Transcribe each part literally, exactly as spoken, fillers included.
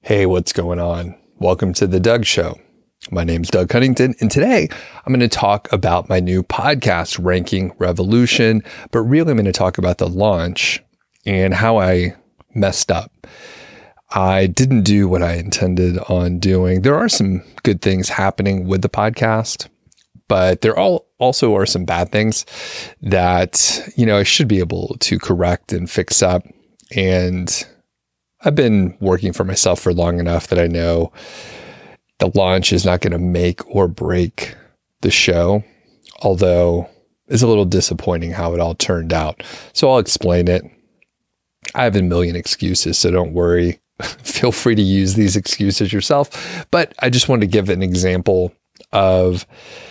Hey, what's going on? Welcome to The Doug Show. My name's Doug Huntington, and today I'm going to talk about my new podcast, Ranking Revolution, but really I'm going to talk about the launch and how I messed up. I didn't do what I intended on doing. There are some good things happening with the podcast, but there all also are some bad things that, you know, I should be able to correct and fix up. And I've been working for myself for long enough that I know the launch is not going to make or break the show, although it's a little disappointing how it all turned out. So I'll explain it. I have a million excuses, so don't worry. Feel free to use these excuses yourself. But I just wanted to give an example of,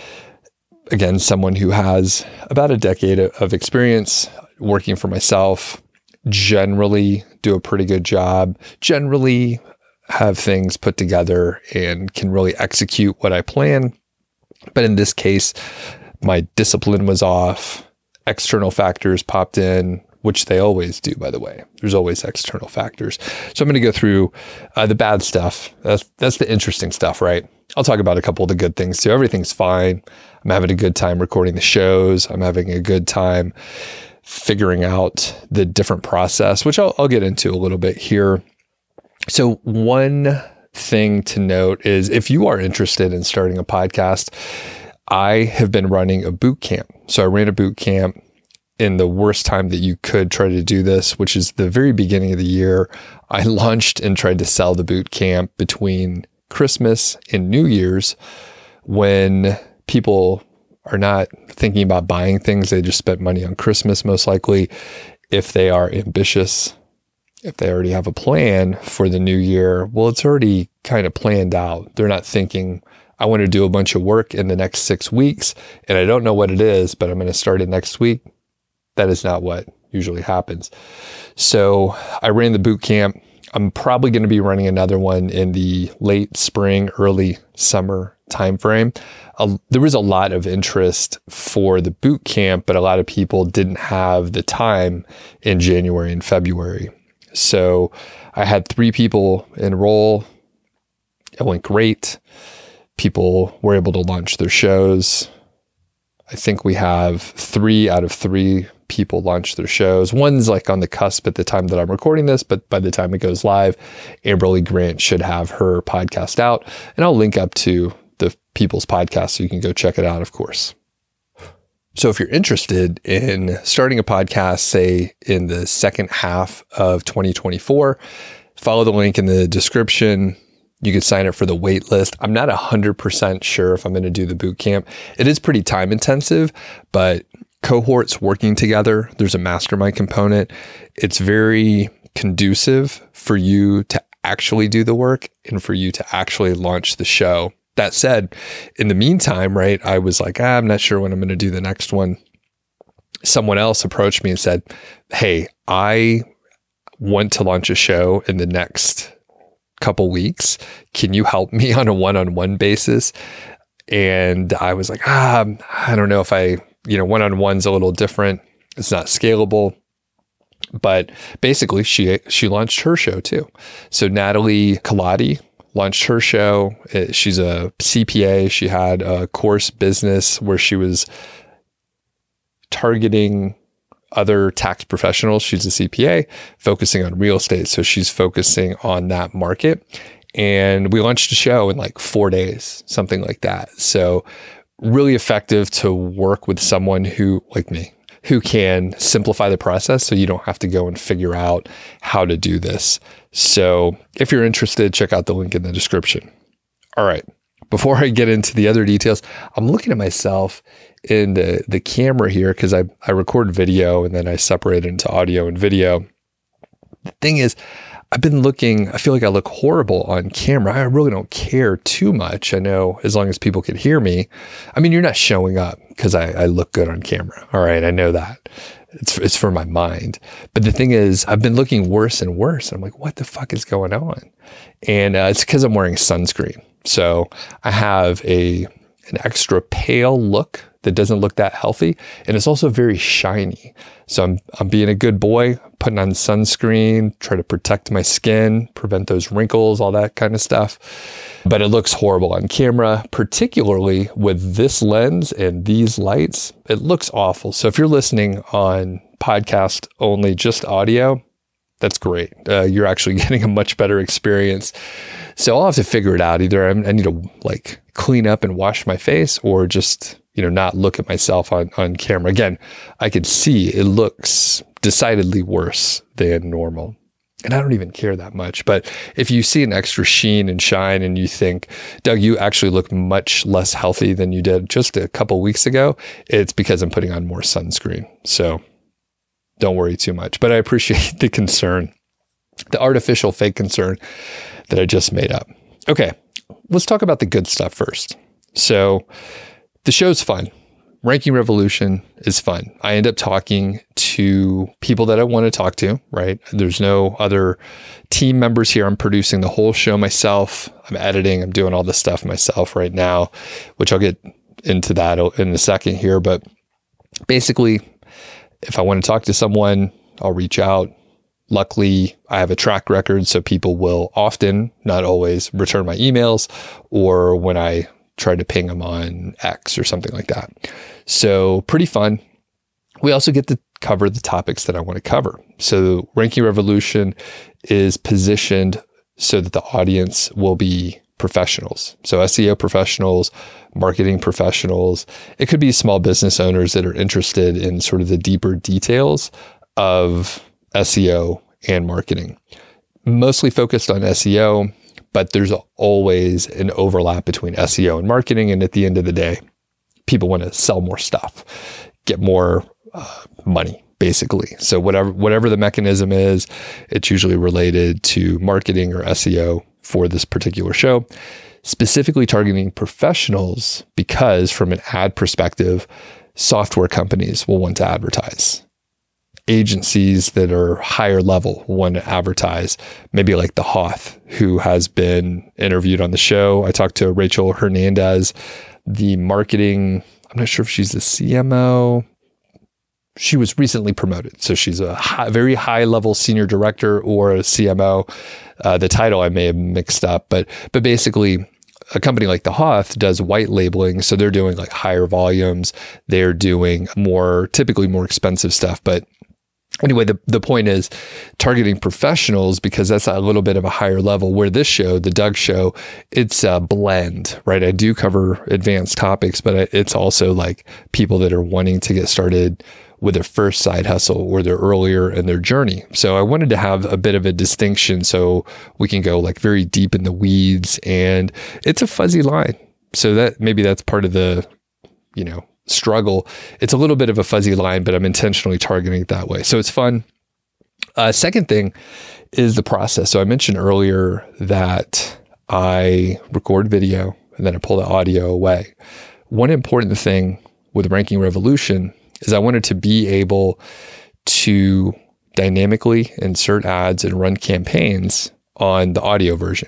again, someone who has about a decade of experience working for myself, generally do a pretty good job, generally have things put together and can really execute what I plan. But in this case, my discipline was off. External factors popped in, which they always do, by the way. There's always external factors. So I'm going to go through uh, the bad stuff. That's, that's the interesting stuff, right? I'll talk about a couple of the good things too. Everything's fine. I'm having a good time recording the shows. I'm having a good time figuring out the different process, which I'll, I'll get into a little bit here. So one thing to note is if you are interested in starting a podcast, I have been running a boot camp. So I ran a boot camp in the worst time that you could try to do this, which is the very beginning of the year. I launched and tried to sell the boot camp between Christmas and New Year's when people are not thinking about buying things. They just spent money on Christmas, most likely. If they are ambitious, if they already have a plan for the new year, well, it's already kind of planned out. They're not thinking, I want to do a bunch of work in the next six weeks, and I don't know what it is, but I'm going to start it next week. That is not what usually happens. So I ran the boot camp. I'm probably going to be running another one in the late spring, early summer timeframe. Uh, there was a lot of interest for the boot camp, but a lot of people didn't have the time in January and February. So I had three people enroll. It went great. People were able to launch their shows. I think we have three out of three people launch their shows. One's like on the cusp at the time that I'm recording this, but by the time it goes live, Amberly Grant should have her podcast out. And I'll link up to the people's podcast so you can go check it out, of course. So if you're interested in starting a podcast, say in the second half of twenty twenty-four, follow the link in the description. You could sign up for the wait list. I'm not one hundred percent sure if I'm going to do the boot camp. It is pretty time intensive, but cohorts working together, there's a mastermind component. It's very conducive for you to actually do the work and for you to actually launch the show. That said, in the meantime, right, I was like, ah, I'm not sure when I'm going to do the next one. Someone else approached me and said, hey, I want to launch a show in the next couple weeks. Can you help me on a one-on-one basis? And I was like, ah, I don't know if I, you know, one-on-one's a little different. It's not scalable. But basically, she she launched her show too. So Natalie Kaladi launched her show. She's a C P A. She had a course business where she was targeting other tax professionals. She's a C P A focusing on real estate. So she's focusing on that market. And we launched a show in like four days, something like that. So really effective to work with someone who, like me, who can simplify the process so you don't have to go and figure out how to do this. So if you're interested, check out the link in the description. All right. Before I get into the other details, I'm looking at myself in the, the camera here because I, I record video and then I separate it into audio and video. The thing is, I've been looking, I feel like I look horrible on camera. I really don't care too much. I know as long as people can hear me. I mean, you're not showing up because I, I look good on camera. All right, I know that. It's it's for my mind. But the thing is, I've been looking worse and worse. I'm like, what the fuck is going on? And uh, it's because I'm wearing sunscreen. So I have a an extra pale look that doesn't look that healthy. And it's also very shiny. So I'm, I'm being a good boy, putting on sunscreen, try to protect my skin, prevent those wrinkles, all that kind of stuff. But it looks horrible on camera, particularly with this lens and these lights. It looks awful. So if you're listening on podcast only, just audio, that's great. Uh, you're actually getting a much better experience. So I'll have to figure it out. Either I'm, I need to like clean up and wash my face, or just, you know, not look at myself on, on camera. Again, I can see it looks decidedly worse than normal. And I don't even care that much. But if you see an extra sheen and shine and you think, Doug, you actually look much less healthy than you did just a couple weeks ago, it's because I'm putting on more sunscreen. So don't worry too much. But I appreciate the concern, the artificial fake concern that I just made up. Okay, let's talk about the good stuff first. So the show's fun. Ranking Revolution is fun. I end up talking to people that I want to talk to, right? There's no other team members here. I'm producing the whole show myself. I'm editing. I'm doing all this stuff myself right now, which I'll get into that in a second here. But basically, if I want to talk to someone, I'll reach out. Luckily, I have a track record, so people will often, not always, return my emails, or when I try to ping them on X or something like that. So pretty fun. We also get to cover the topics that I want to cover. So Ranking Revolution is positioned so that the audience will be professionals. So S E O professionals, marketing professionals. It could be small business owners that are interested in sort of the deeper details of S E O and marketing. Mostly focused on S E O, but there's always an overlap between S E O and marketing. And at the end of the day, people want to sell more stuff, get more uh, money, basically. So whatever whatever the mechanism is, it's usually related to marketing or S E O for this particular show, specifically targeting professionals, because from an ad perspective, software companies will want to advertise. Agencies that are higher level want to advertise, maybe like the Hoth, who has been interviewed on the show. I talked to Rachel Hernandez, the marketing, I'm not sure if she's the C M O. She was recently promoted. So she's a high, very high level senior director or a C M O. Uh, the title I may have mixed up, but but basically a company like the Hoth does white labeling. So they're doing like higher volumes. They're doing more, typically more expensive stuff. But anyway, the, the point is targeting professionals, because that's a little bit of a higher level, where this show, the Doug Show, it's a blend, right? I do cover advanced topics, but it's also like people that are wanting to get started with their first side hustle, or they're earlier in their journey. So I wanted to have a bit of a distinction so we can go like very deep in the weeds, and it's a fuzzy line. So that maybe that's part of the, you know, struggle. It's a little bit of a fuzzy line, but I'm intentionally targeting it that way. So it's fun. Uh, second thing is the process. So I mentioned earlier that I record video and then I pull the audio away. One important thing with Ranking Revolution is I wanted to be able to dynamically insert ads and run campaigns on the audio version.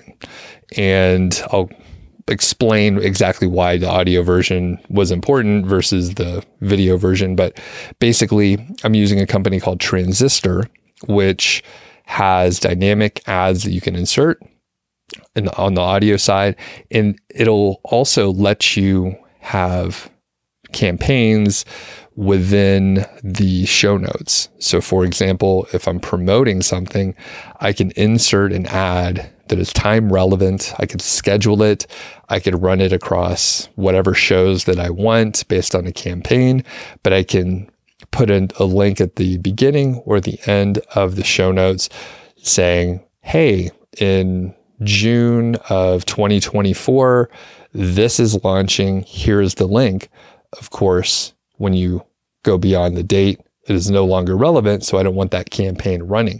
And I'll explain exactly why the audio version was important versus the video version. But basically, I'm using a company called Transistor, which has dynamic ads that you can insert in the, on the audio side. And it'll also let you have campaigns within the show notes. So for example, if I'm promoting something, I can insert an ad that is time relevant. I could schedule it. I could run it across whatever shows that I want based on a campaign, but I can put in a link at the beginning or the end of the show notes saying, hey, in June of twenty twenty-four, this is launching. Here's the link. Of course, when you go beyond the date, it is no longer relevant. So I don't want that campaign running.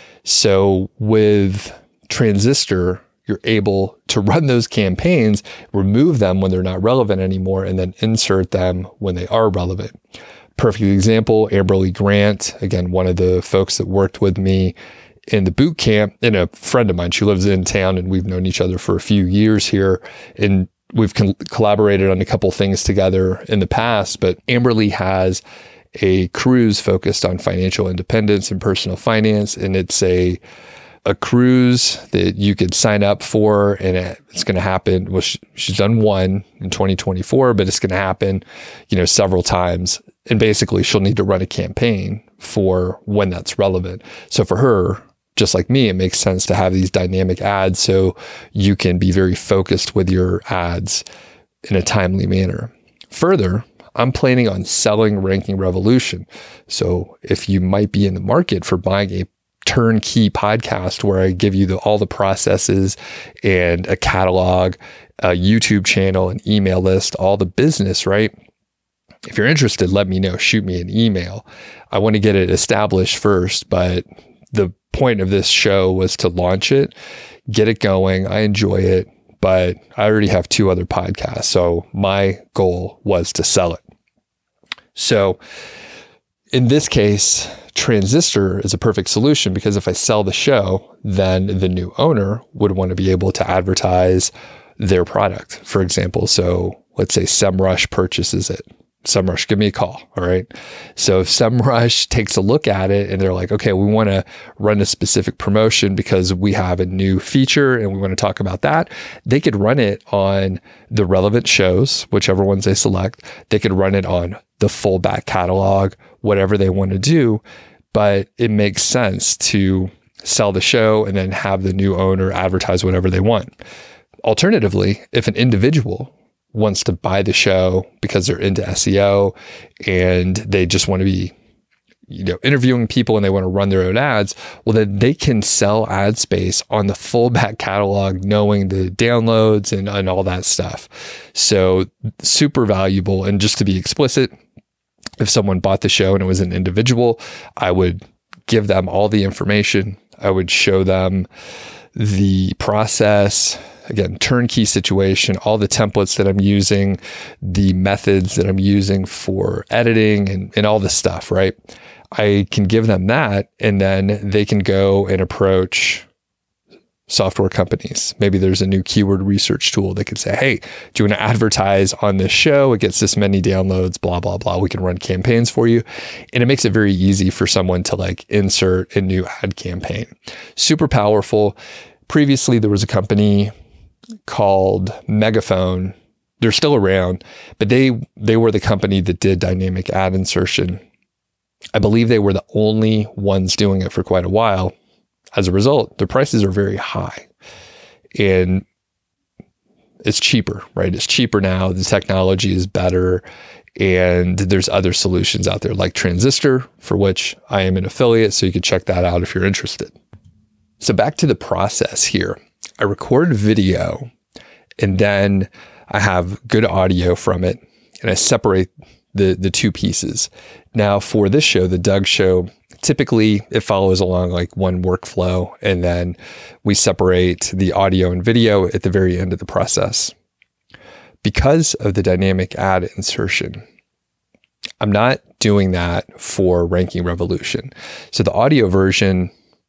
So with Transistor, you're able to run those campaigns, remove them when they're not relevant anymore, and then insert them when they are relevant. Perfect example, Amberly Grant, again, one of the folks that worked with me in the boot camp, and a friend of mine. She lives in town and we've known each other for a few years here. And we've con- collaborated on a couple things together in the past, but Amberly has a cruise focused on financial independence and personal finance. And it's a a cruise that you could sign up for, and it's going to happen. Well, she, she's done one in twenty twenty-four, but it's going to happen, you know, several times. And basically she'll need to run a campaign for when that's relevant. So for her, just like me, it makes sense to have these dynamic ads so you can be very focused with your ads in a timely manner. Further, I'm planning on selling Ranking Revolution. So if you might be in the market for buying a turnkey podcast where I give you the, all the processes and a catalog, a YouTube channel, an email list, all the business, right? If you're interested, let me know. Shoot me an email. I want to get it established first, but the point of this show was to launch it, get it going. I enjoy it, but I already have two other podcasts. So my goal was to sell it. So in this case, Transistor is a perfect solution because if I sell the show, then the new owner would want to be able to advertise their product, for example. So let's say SEMrush purchases it. SEMrush, give me a call. All right. So if SEMrush takes a look at it and they're like, okay, we want to run a specific promotion because we have a new feature and we want to talk about that, they could run it on the relevant shows, whichever ones they select. They could run it on the full back catalog, whatever they want to do. But it makes sense to sell the show and then have the new owner advertise whatever they want. Alternatively, if an individual wants to buy the show because they're into S E O and they just want to be, you know, interviewing people and they want to run their own ads, well, then they can sell ad space on the full back catalog, knowing the downloads and, and all that stuff. So super valuable. And just to be explicit, if someone bought the show and it was an individual, I would give them all the information. I would show them the process. Again, turnkey situation, all the templates that I'm using, the methods that I'm using for editing and, and all this stuff, right? I can give them that and then they can go and approach software companies. Maybe there's a new keyword research tool that could say, hey, do you want to advertise on this show? It gets this many downloads, blah, blah, blah. We can run campaigns for you. And it makes it very easy for someone to like insert a new ad campaign. Super powerful. Previously, there was a company called Megaphone. They're still around, but they they were the company that did dynamic ad insertion. I believe they were the only ones doing it for quite a while. As a result, their prices are very high and it's cheaper, right? It's cheaper now. The technology is better and there's other solutions out there like Transistor, for which I am an affiliate. So you can check that out if you're interested. So back to the process here. I record video and then I have good audio from it and I separate the, the two pieces. Now for this show, the Doug Show, typically it follows along like one workflow and then we separate the audio and video at the very end of the process. Because of the dynamic ad insertion, I'm not doing that for Ranking Revolution. So the audio version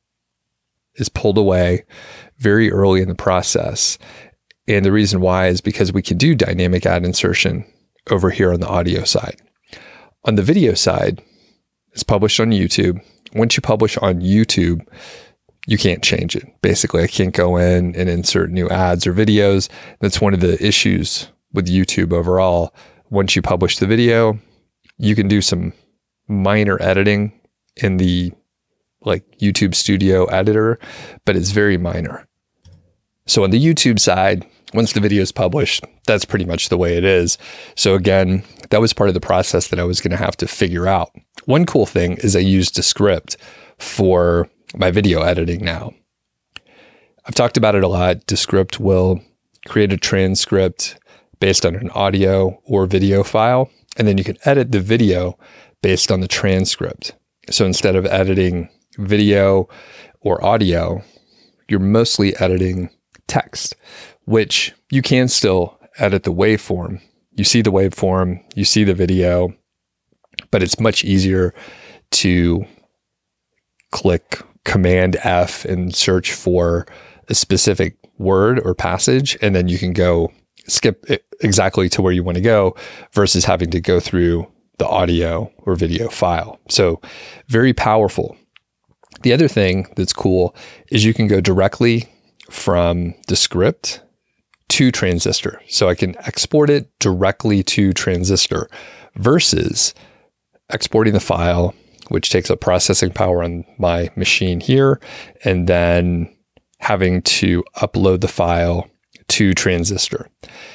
is pulled away very early in the process. And the reason why is because we can do dynamic ad insertion over here on the audio side. On the video side, it's published on YouTube. Once you publish on YouTube, you can't change it. Basically, I can't go in and insert new ads or videos. That's one of the issues with YouTube overall. Once you publish the video, you can do some minor editing in the like YouTube Studio editor, but it's very minor. So on the YouTube side, once the video is published, that's pretty much the way it is. So again, that was part of the process that I was going to have to figure out. One cool thing is I use Descript for my video editing now. I've talked about it a lot. Descript will create a transcript based on an audio or video file, and then you can edit the video based on the transcript. So instead of editing video or audio, you're mostly editing text, which you can still edit the waveform. You see the waveform, you see the video, but it's much easier to click Command F and search for a specific word or passage, and then you can go skip exactly to where you want to go versus having to go through the audio or video file. So very powerful. The other thing that's cool is you can go directly from the script to Transistor. So I can export it directly to Transistor versus exporting the file, which takes up processing power on my machine here, and then having to upload the file to Transistor.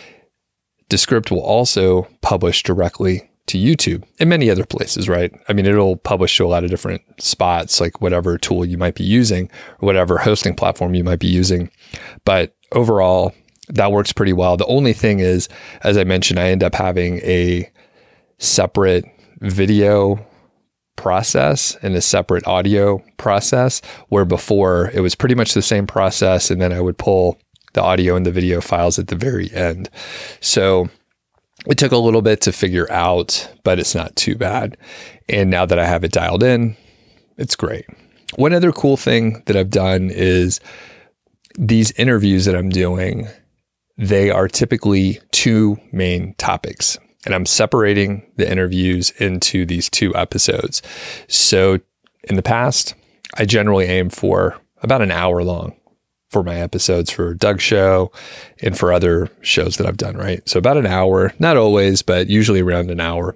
Descript will also publish directly to YouTube and many other places, right? I mean, it'll publish to a lot of different spots, like whatever tool you might be using or whatever hosting platform you might be using. But overall, that works pretty well. The only thing is, as I mentioned, I end up having a separate video process and a separate audio process, where before it was pretty much the same process, and then I would pull the audio and the video files at the very end. So it took a little bit to figure out, but it's not too bad. And now that I have it dialed in, it's great. One other cool thing that I've done is these interviews that I'm doing, they are typically two main topics. And I'm separating the interviews into these two episodes. So in the past, I generally aim for about an hour long for my episodes for Doug Show and for other shows that I've done, right? So about an hour, not always, but usually around an hour.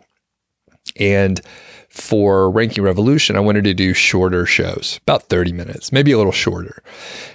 And for Ranking Revolution, I wanted to do shorter shows, about thirty minutes, maybe a little shorter.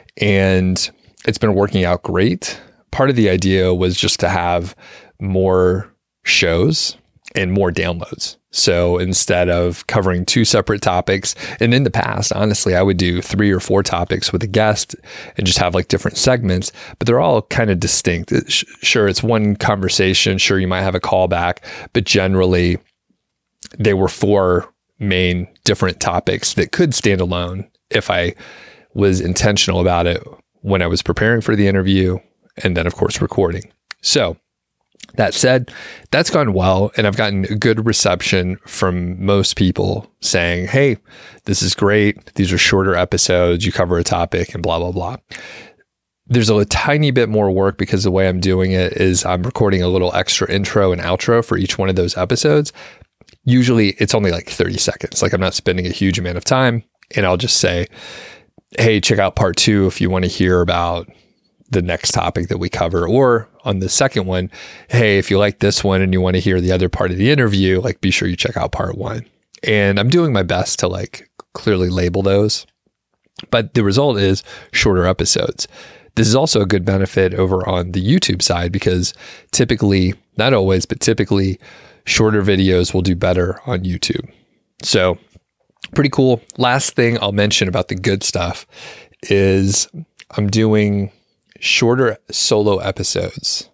And it's been working out great. Part of the idea was just to have more shows and more downloads. So instead of covering two separate topics, and in the past, honestly, I would do three or four topics with a guest and just have like different segments, but they're all kind of distinct. Sure, it's one conversation. Sure, you might have a callback, but generally they were four main different topics that could stand alone if I was intentional about it when I was preparing for the interview and then, of course, recording. So that said, that's gone well, and I've gotten a good reception from most people saying, hey, this is great. These are shorter episodes. You cover a topic and blah, blah, blah. There's a tiny bit more work because the way I'm doing it is I'm recording a little extra intro and outro for each one of those episodes. Usually it's only like thirty seconds. Like I'm not spending a huge amount of time, and I'll just say, hey, check out part two if you want to hear about the next topic that we cover. Or on the second one, hey, if you like this one and you want to hear the other part of the interview, like be sure you check out part one. And I'm doing my best to like clearly label those. But the result is shorter episodes. This is also a good benefit over on the YouTube side because typically, not always, but typically shorter videos will do better on YouTube. So pretty cool. Last thing I'll mention about the good stuff is I'm doing shorter solo episodes.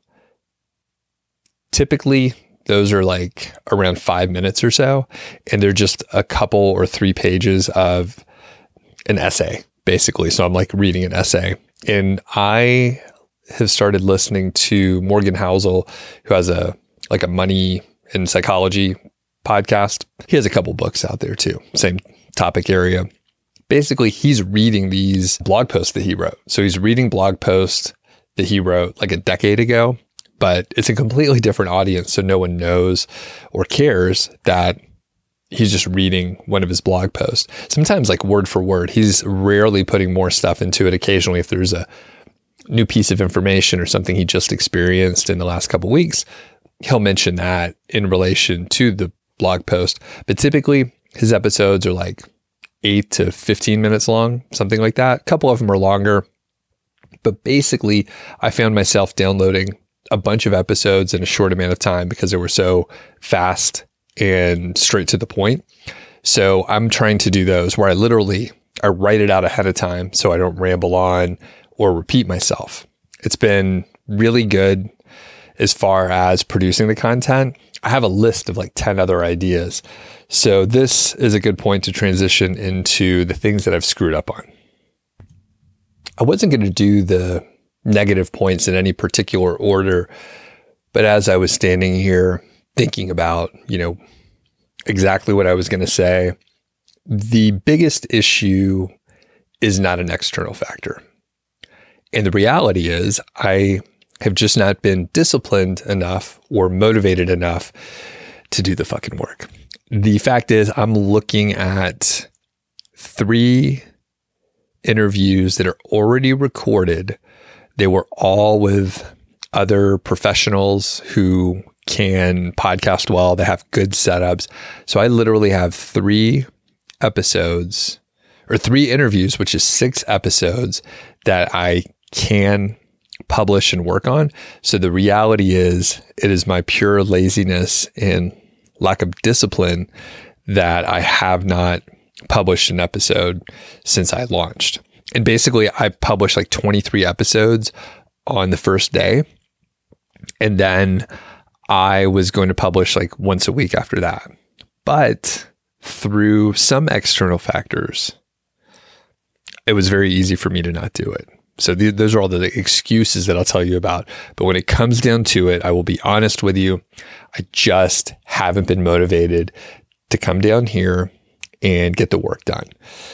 Typically, those are like around five minutes or so, and they're just a couple or three pages of an essay, basically. So I'm like reading an essay. And I have started listening to Morgan Housel, who has a like a money and psychology podcast. He has a couple books out there too, same topic area. Basically, he's reading these blog posts that he wrote. So he's reading blog posts that he wrote like a decade ago, but it's a completely different audience. So no one knows or cares that he's just reading one of his blog posts. Sometimes like word for word. He's rarely putting more stuff into it. Occasionally, if there's a new piece of information or something he just experienced in the last couple of weeks, he'll mention that in relation to the blog post. But typically, his episodes are like eight to fifteen minutes long, something like that. A couple of them are longer, but basically I found myself downloading a bunch of episodes in a short amount of time because they were so fast and straight to the point. So I'm trying to do those where I literally, I write it out ahead of time so I don't ramble on or repeat myself. It's been really good as far as producing the content. I have a list of like ten other ideas. So this is a good point to transition into the things that I've screwed up on. I wasn't going to do the negative points in any particular order, but as I was standing here thinking about, you know, exactly what I was going to say, the biggest issue is not an external factor. And the reality is I have just not been disciplined enough or motivated enough to do the fucking work. The fact is, I'm looking at three interviews that are already recorded. They were all with other professionals who can podcast well. They have good setups. So I literally have three episodes or three interviews, which is six episodes that I can publish and work on. So the reality is, it is my pure laziness and lack of discipline that I have not published an episode since I launched. And basically, I published like twenty-three episodes on the first day. And then I was going to publish like once a week after that. But through some external factors, it was very easy for me to not do it. So th- those are all the excuses that I'll tell you about. But when it comes down to it, I will be honest with you. I just haven't been motivated to come down here and get the work done.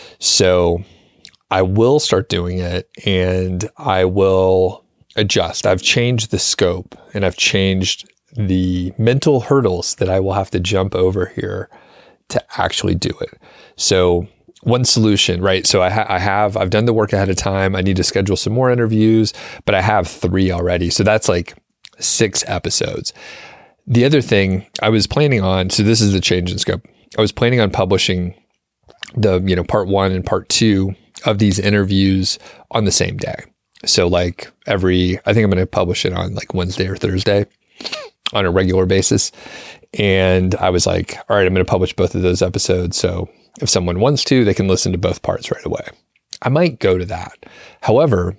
So I will start doing it, and I will adjust. I've changed the scope, and I've changed the mental hurdles that I will have to jump over here to actually do it. So one solution, right? So I, ha- I have, I've done the work ahead of time. I need to schedule some more interviews, but I have three already. So that's like six episodes. The other thing I was planning on, so this is the change in scope. I was planning on publishing the, you know, part one and part two of these interviews on the same day. So like every, I think I'm going to publish it on like Wednesday or Thursday on a regular basis. And I was like, all right, I'm going to publish both of those episodes. So if someone wants to, they can listen to both parts right away. I might go to that. However,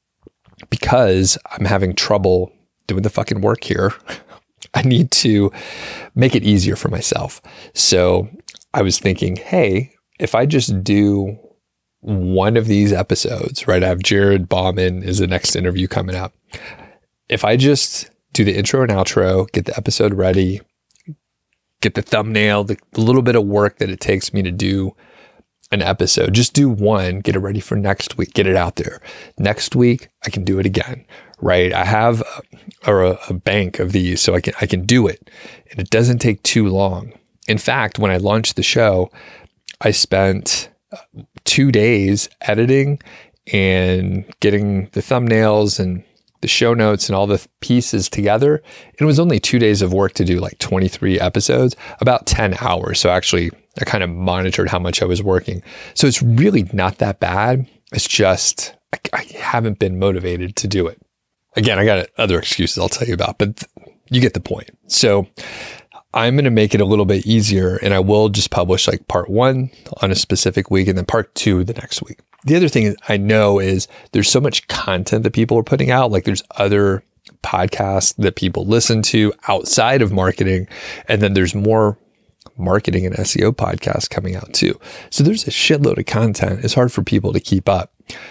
because I'm having trouble doing the fucking work here, I need to make it easier for myself. So I was thinking, hey, if I just do one of these episodes, right? I have Jared Bauman is the next interview coming up. If I just do the intro and outro, get the episode ready, get the thumbnail, the little bit of work that it takes me to do an episode, just do one, get it ready for next week, get it out there. Next week, I can do it again, right? I have a, or a, a bank of these, so I can, I can do it. And it doesn't take too long. In fact, when I launched the show, I spent two days editing and getting the thumbnails and the show notes and all the pieces together. It was only two days of work to do like twenty-three episodes, about ten hours. So actually, I kind of monitored how much I was working. So it's really not that bad. It's just, I, I haven't been motivated to do it. Again, I got other excuses I'll tell you about, but th- you get the point. So I'm going to make it a little bit easier, and I will just publish like part one on a specific week and then part two the next week. The other thing I know is there's so much content that people are putting out. Like there's other podcasts that people listen to outside of marketing. And then there's more marketing and S E O podcasts coming out too. So there's a shitload of content. It's hard for people to keep up.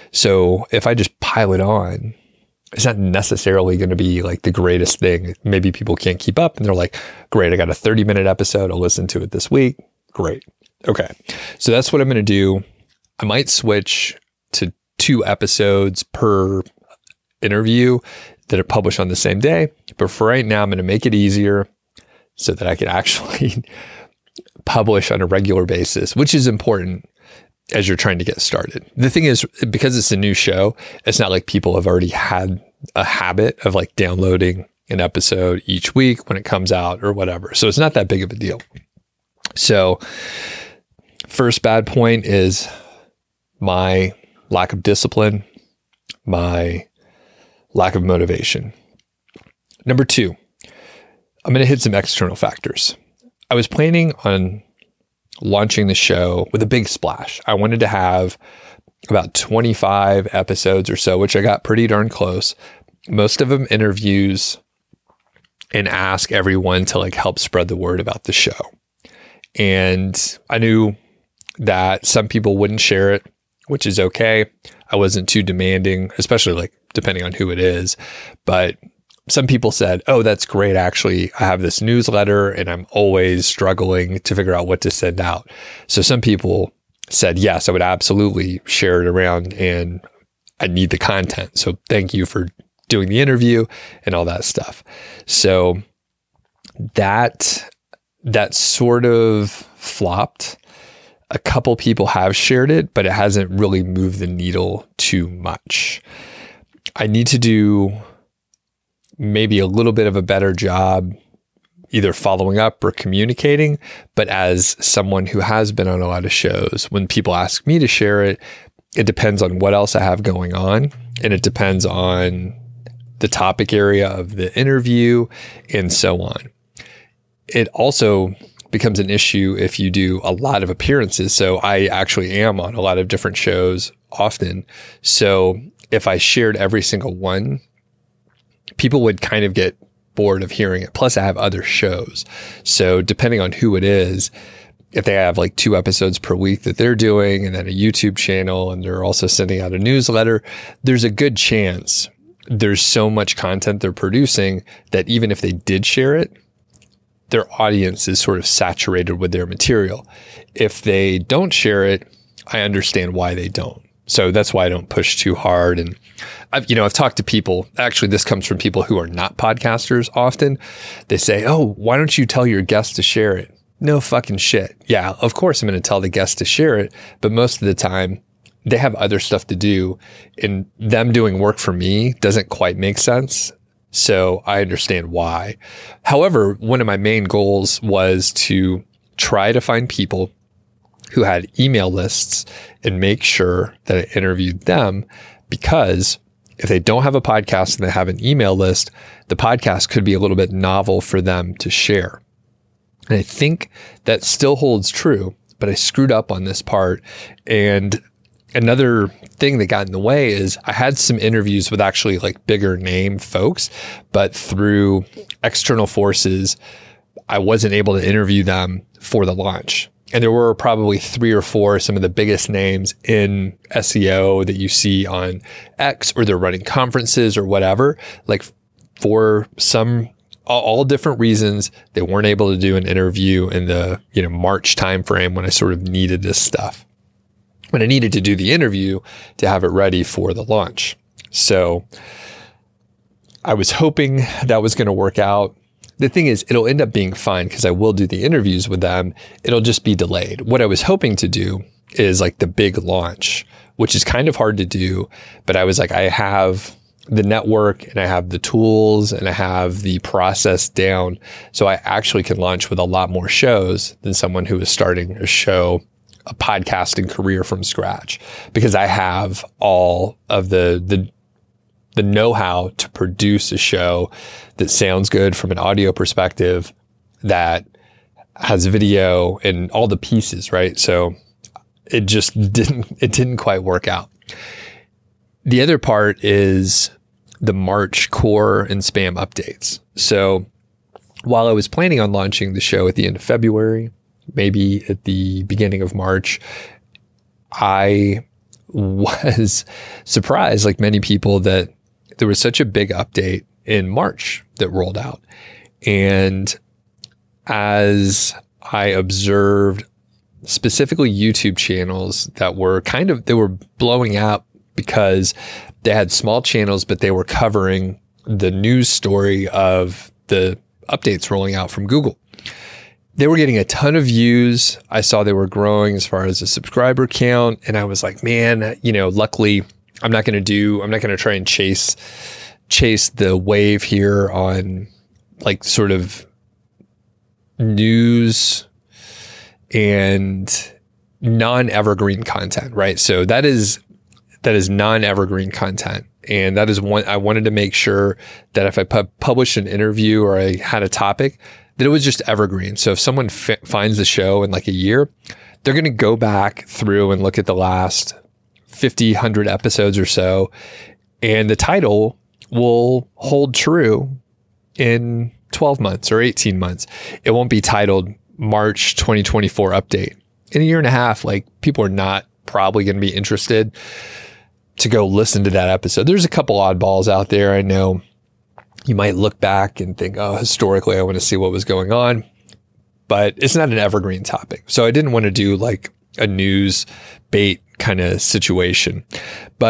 So if I just pile it on, it's not necessarily going to be like the greatest thing. Maybe people can't keep up and they're like, great, I got a thirty minute episode. I'll listen to it this week. Great. Okay. So that's what I'm going to do. I might switch to two episodes per interview that are published on the same day. But for right now, I'm going to make it easier so that I can actually publish on a regular basis, which is important as you're trying to get started. The thing is, because it's a new show, it's not like people have already had a habit of like downloading an episode each week when it comes out or whatever. So it's not that big of a deal. So first bad point is my lack of discipline, my lack of motivation. Number two, I'm going to hit some external factors. I was planning on launching the show with a big splash. I wanted to have about twenty-five episodes or so, which I got pretty darn close. Most of them interviews, and ask everyone to like help spread the word about the show. And I knew that some people wouldn't share it, which is okay. I wasn't too demanding, especially like depending on who it is. But some people said, oh, that's great. Actually, I have this newsletter and I'm always struggling to figure out what to send out. So some people said, yes, I would absolutely share it around and I need the content. So thank you for doing the interview and all that stuff. So that that sort of flopped. A couple people have shared it, but it hasn't really moved the needle too much. I need to do maybe a little bit of a better job either following up or communicating. But as someone who has been on a lot of shows, when people ask me to share it, it depends on what else I have going on. And it depends on the topic area of the interview and so on. It also becomes an issue if you do a lot of appearances. So I actually am on a lot of different shows often. So if I shared every single one, people would kind of get bored of hearing it. Plus I have other shows. So depending on who it is, if they have like two episodes per week that they're doing and then a YouTube channel and they're also sending out a newsletter, there's a good chance there's so much content they're producing that even if they did share it, their audience is sort of saturated with their material. If they don't share it, I understand why they don't. So that's why I don't push too hard. And I've, you know, I've talked to people, actually this comes from people who are not podcasters often. They say, oh, why don't you tell your guests to share it? No fucking shit. Yeah, of course I'm going to tell the guests to share it. But most of the time they have other stuff to do and them doing work for me doesn't quite make sense. So I understand why. However, one of my main goals was to try to find people who had email lists and make sure that I interviewed them, because if they don't have a podcast and they have an email list, the podcast could be a little bit novel for them to share. And I think that still holds true, but I screwed up on this part. And another thing that got in the way is I had some interviews with actually like bigger name folks, but through external forces, I wasn't able to interview them for the launch. And there were probably three or four, some of the biggest names in S E O that you see on X, or they're running conferences or whatever, like for some, all different reasons, they weren't able to do an interview in the, you know, March timeframe when I sort of needed this stuff. When I needed to do the interview to have it ready for the launch. So I was hoping that was going to work out. The thing is, it'll end up being fine because I will do the interviews with them. It'll just be delayed. What I was hoping to do is like the big launch, which is kind of hard to do. But I was like, I have the network and I have the tools and I have the process down. So I actually can launch with a lot more shows than someone who is starting a show, a podcasting career from scratch, because I have all of the, the, the know-how to produce a show that sounds good from an audio perspective, that has video and all the pieces, right? So it just didn't, it didn't quite work out. The other part is the March core and spam updates. So while I was planning on launching the show at the end of February, maybe at the beginning of March, I was surprised, like many people, that there was such a big update in March that rolled out. And as I observed specifically YouTube channels that were kind of, they were blowing up because they had small channels, but they were covering the news story of the updates rolling out from Google. They were getting a ton of views. I saw they were growing as far as the subscriber count. And I was like, man, you know, luckily I'm not going to do, I'm not going to try and chase, chase the wave here on like sort of news and non-evergreen content, right? So that is, that is non-evergreen content. And that is one, I wanted to make sure that if I pu- published an interview or I had a topic, that it was just evergreen. So if someone f- finds the show in like a year, they're going to go back through and look at the last fifty, one hundred episodes or so, and the title will hold true in twelve months or eighteen months. It won't be titled March twenty twenty-four update. In a year and a half, like people are not probably going to be interested to go listen to that episode. There's a couple oddballs out there. I know you might look back and think, oh, historically, I want to see what was going on, but it's not an evergreen topic. So I didn't want to do like a news bait kind of situation. But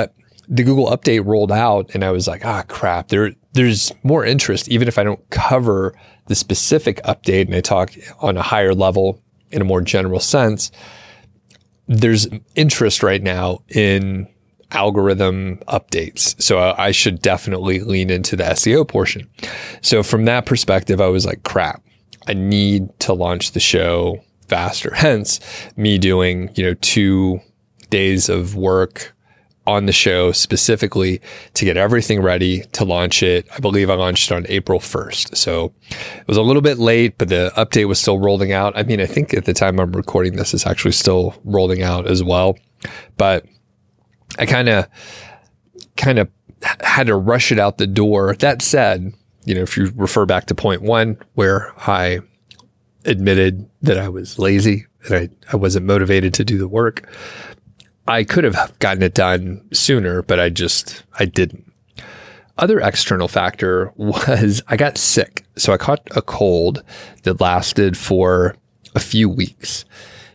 the Google update rolled out and I was like, ah, crap, there, there's more interest, even if I don't cover the specific update and I talk on a higher level in a more general sense. There's interest right now in algorithm updates. So I should definitely lean into the S E O portion. So from that perspective, I was like, crap, I need to launch the show faster. Hence me doing, you know, two days of work on the show specifically to get everything ready to launch it. I believe I launched it on April first. So it was a little bit late, but the update was still rolling out. I mean, I think at the time I'm recording this, it's actually still rolling out as well. But I kind of, kind of had to rush it out the door. That said, you know, if you refer back to point one, where I admitted that I was lazy and I, I wasn't motivated to do the work, I could have gotten it done sooner, but I just, I didn't. Other external factor was I got sick. So I caught a cold that lasted for a few weeks.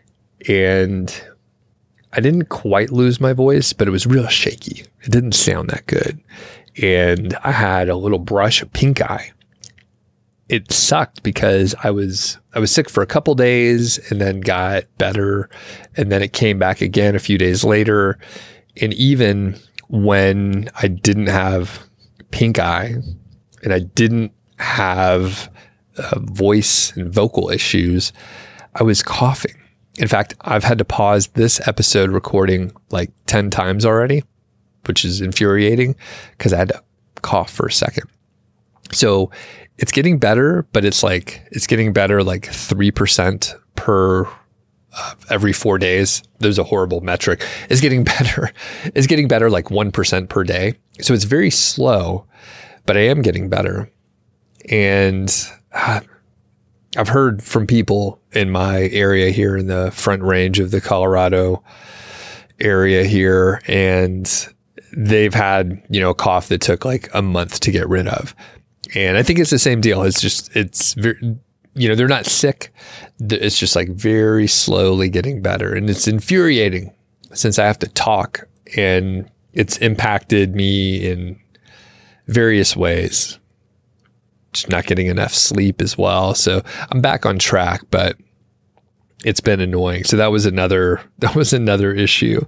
And I didn't quite lose my voice, but it was real shaky. It didn't sound that good. And I had a little brush of pink eye. It sucked because I was I was sick for a couple days and then got better. And then it came back again a few days later. And even when I didn't have pink eye and I didn't have uh, voice and vocal issues, I was coughing. In fact, I've had to pause this episode recording like ten times already, which is infuriating because I had to cough for a second. So it's getting better, but it's like, it's getting better like three percent per uh, every four days. There's a horrible metric. It's getting better. It's getting better like one percent per day. So it's very slow, but I am getting better. And uh, I've heard from people in my area here in the Front Range of the Colorado area here, and they've had, you know, a cough that took like a month to get rid of. And I think it's the same deal. It's just, it's very, you know, they're not sick. It's just like very slowly getting better. And it's infuriating since I have to talk, and it's impacted me in various ways. Just not getting enough sleep as well. So I'm back on track, but it's been annoying. So that was another, that was another issue.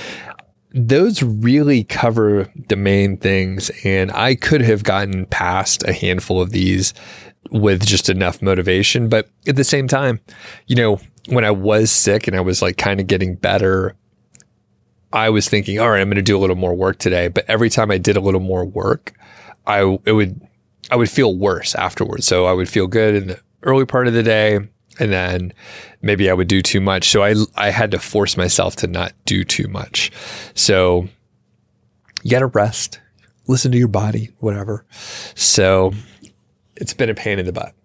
Those really cover the main things. And I could have gotten past a handful of these with just enough motivation. But at the same time, you know, when I was sick and I was like kind of getting better, I was thinking, all right, I'm going to do a little more work today. But every time I did a little more work, I, it would, I would feel worse afterwards. So I would feel good in the early part of the day, and then maybe I would do too much. So I, I had to force myself to not do too much. So you got to rest, listen to your body, whatever. So it's been a pain in the butt.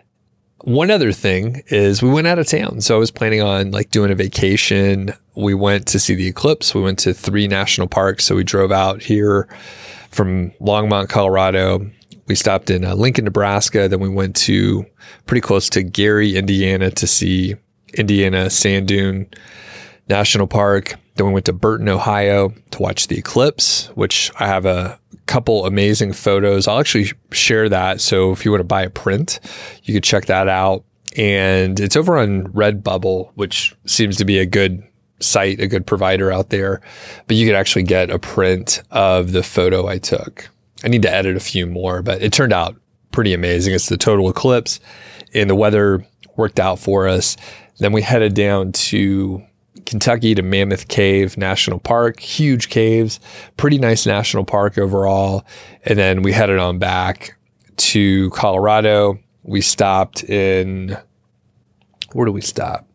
One other thing is we went out of town. So I was planning on like doing a vacation. We went to see the eclipse. We went to three national parks. So we drove out here from Longmont, Colorado. We stopped in uh, Lincoln, Nebraska. Then we went to pretty close to Gary, Indiana to see Indiana Sand Dune National Park. Then we went to Burton, Ohio to watch the eclipse, which I have a couple amazing photos. I'll actually share that. So if you want to buy a print, you could check that out. And it's over on Redbubble, which seems to be a good site, a good provider out there. But you could actually get a print of the photo I took. I need to edit a few more, but it turned out pretty amazing. It's the total eclipse and the weather worked out for us. Then we headed down to Kentucky to Mammoth Cave National Park, huge caves, pretty nice national park overall. And then we headed on back to Colorado. We stopped in, where do we stop?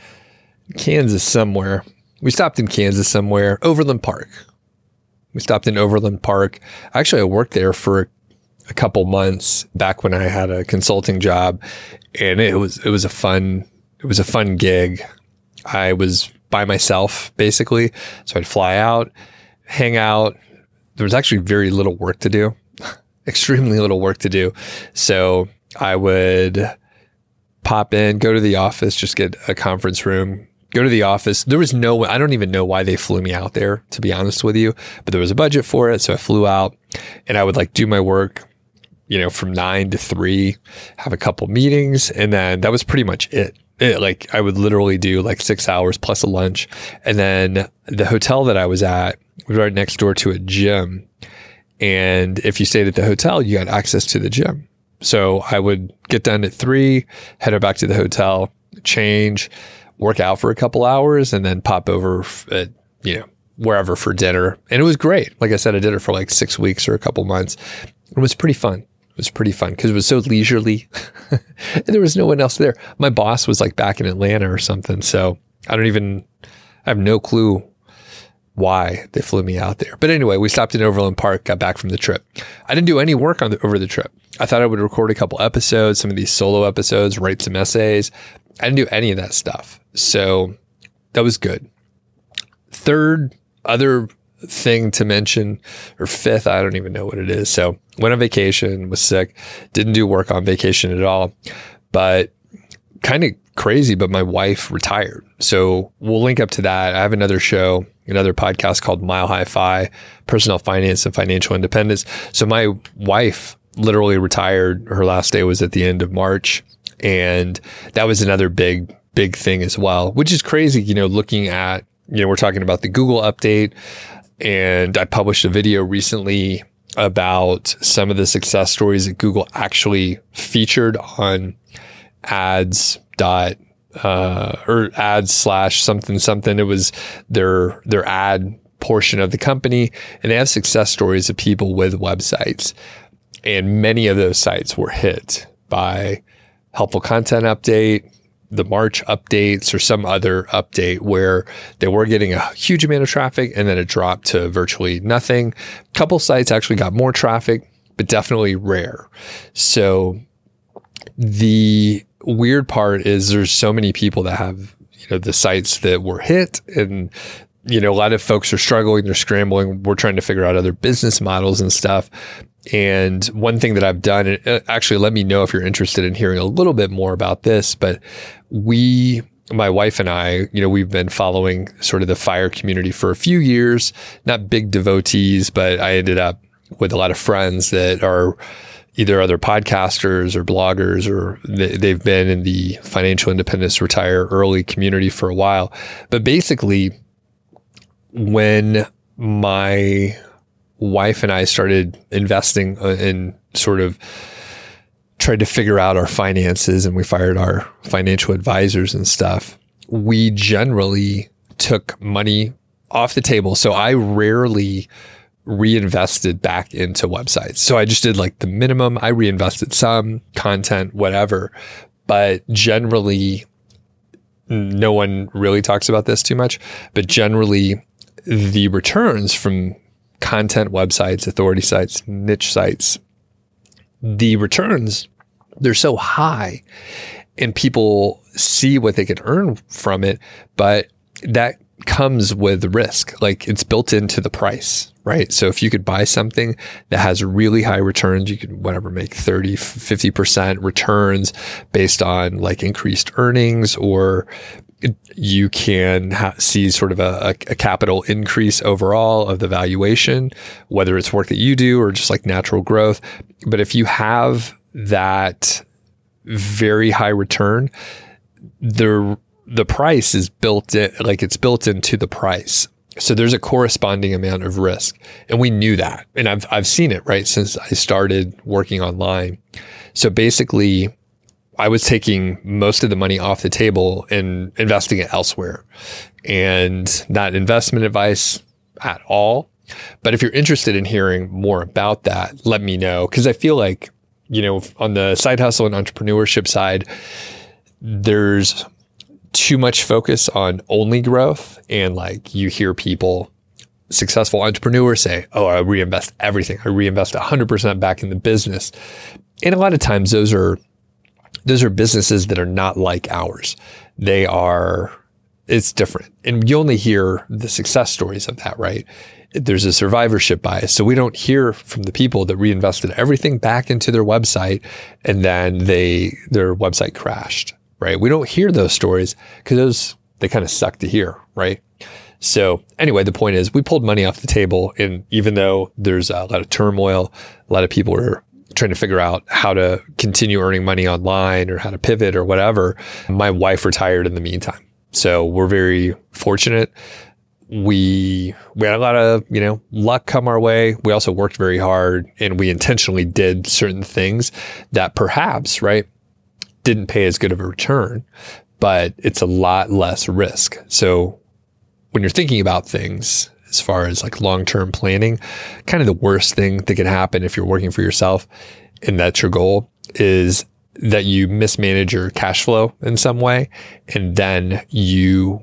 Kansas somewhere. We stopped in Kansas somewhere, Overland Park. We stopped in Overland Park. Actually, I worked there for a couple months back when I had a consulting job, and it was it was a fun it was a fun gig. I was by myself basically, so I'd fly out, hang out. There was actually very little work to do, extremely little work to do. So I would pop in, go to the office, just get a conference room, go to the office. There was no, I don't even know why they flew me out there, to be honest with you, but there was a budget for it. So I flew out and I would like do my work, you know, from nine to three, have a couple meetings. And then that was pretty much it. It, like I would literally do like six hours plus a lunch. And then the hotel that I was at was right next door to a gym. And if you stayed at the hotel, you got access to the gym. So I would get done at three, head back to the hotel, change, work out for a couple hours, and then pop over at, you know, wherever for dinner. And it was great. Like I said, I did it for like six weeks or a couple months. It was pretty fun. It was pretty fun because it was so leisurely and there was no one else there. My boss was like back in Atlanta or something. So I don't even, I have no clue why they flew me out there. But anyway, we stopped in Overland Park, got back from the trip. I didn't do any work on the, over the trip. I thought I would record a couple episodes, some of these solo episodes, write some essays. I didn't do any of that stuff. So that was good. Third, other thing to mention, or fifth, I don't even know what it is. So went on vacation, was sick, didn't do work on vacation at all, but kind of crazy, but my wife retired. So we'll link up to that. I have another show, another podcast called Mile High Fi, Personal Finance and Financial Independence. So my wife literally retired. Her last day was at the end of March. And that was another big, big thing as well, which is crazy, you know, looking at, you know, we're talking about the Google update. And I published a video recently about some of the success stories that Google actually featured on ads dot uh, or ads slash something something. It was their their ad portion of the company, and they have success stories of people with websites, and many of those sites were hit by Helpful Content Update, the March updates, or some other update where they were getting a huge amount of traffic and then it dropped to virtually nothing. A couple sites actually got more traffic, but definitely rare. So the weird part is there's so many people that have, you know, the sites that were hit, and, you know, a lot of folks are struggling, they're scrambling. We're trying to figure out other business models and stuff. And one thing that I've done, and actually let me know if you're interested in hearing a little bit more about this, but we, my wife and I, you know, we've been following sort of the FIRE community for a few years, not big devotees, but I ended up with a lot of friends that are either other podcasters or bloggers, or they, they've been in the financial independence, retire early community for a while. But basically, when my wife and I started investing in sort of tried to figure out our finances, and we fired our financial advisors and stuff, we generally took money off the table. So I rarely reinvested back into websites. So I just did like the minimum. I reinvested some content, whatever, but generally no one really talks about this too much, but generally the returns from content websites, authority sites, niche sites, the returns, they're so high and people see what they can earn from it, but that comes with risk. Like it's built into the price, right? So if you could buy something that has really high returns, you could whatever, make thirty, fifty percent returns based on like increased earnings, or you can ha- see sort of a, a capital increase overall of the valuation, whether it's work that you do or just like natural growth. But if you have that very high return, the the price is built in, like it's built into the price. So there's a corresponding amount of risk. And we knew that. And I've I've seen it, right, since I started working online. So basically, I was taking most of the money off the table and investing it elsewhere. And not investment advice at all. But if you're interested in hearing more about that, let me know. Because I feel like, you know, on the side hustle and entrepreneurship side, there's too much focus on only growth. And like you hear people, successful entrepreneurs say, oh, I reinvest everything. I reinvest one hundred percent back in the business. And a lot of times those are Those are businesses that are not like ours. They are, it's different. And you only hear the success stories of that, right? There's a survivorship bias. So we don't hear from the people that reinvested everything back into their website and then they, their website crashed, right? We don't hear those stories because those they kind of suck to hear, right? So anyway, the point is we pulled money off the table. And even though there's a lot of turmoil, a lot of people are trying to figure out how to continue earning money online or how to pivot or whatever, my wife retired in the meantime. So we're very fortunate. We we had a lot of, you know, luck come our way. We also worked very hard, and we intentionally did certain things that perhaps, right, didn't pay as good of a return, but it's a lot less risk. So when you're thinking about things as far as like long-term planning, kind of the worst thing that can happen if you're working for yourself and that's your goal is that you mismanage your cash flow in some way, and then you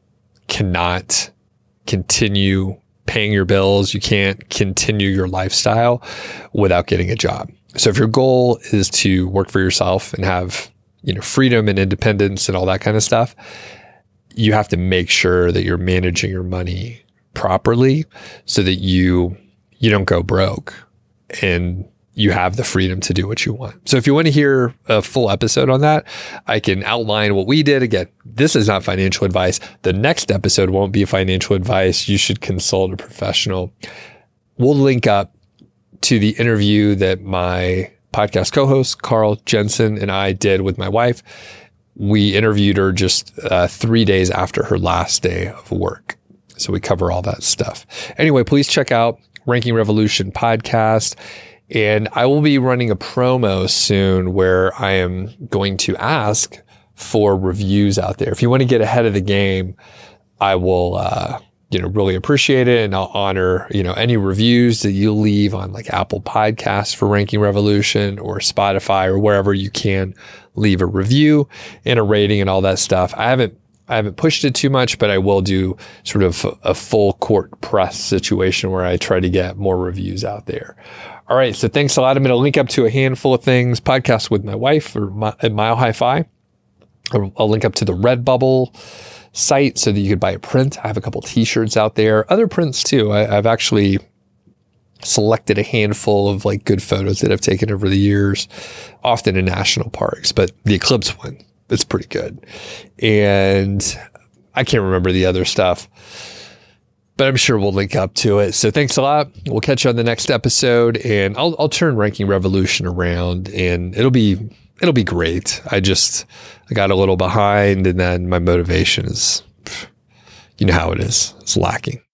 cannot continue paying your bills. You can't continue your lifestyle without getting a job. So if your goal is to work for yourself and have, you know, freedom and independence and all that kind of stuff, you have to make sure that you're managing your money properly so that you you don't go broke and you have the freedom to do what you want. So if you want to hear a full episode on that, I can outline what we did. Again, this is not financial advice. The next episode won't be financial advice. You should consult a professional. We'll link up to the interview that my podcast co-host, Carl Jensen, and I did with my wife. We interviewed her just uh, three days after her last day of work. So we cover all that stuff. Anyway, please check out Ranking Revolution podcast. And I will be running a promo soon where I am going to ask for reviews out there. If you want to get ahead of the game, I will, uh, you know, really appreciate it. And I'll honor, you know, any reviews that you leave on like Apple Podcasts for Ranking Revolution or Spotify or wherever you can leave a review and a rating and all that stuff. I haven't I haven't pushed it too much, but I will do sort of a full court press situation where I try to get more reviews out there. All right. So thanks a lot. I'm going to link up to a handful of things, podcast with my wife or my, at Mile High Fi. I'll, I'll link up to the Redbubble site so that you could buy a print. I have a couple t-shirts out there, other prints too. I, I've actually selected a handful of like good photos that I've taken over the years, often in national parks, but the Eclipse one, it's pretty good. And I can't remember the other stuff, but I'm sure we'll link up to it. So thanks a lot. We'll catch you on the next episode, and I'll I'll turn Ranking Revolution around, and it'll be it'll be great. I just I got a little behind, and then my motivation is, you know how it is. It's lacking.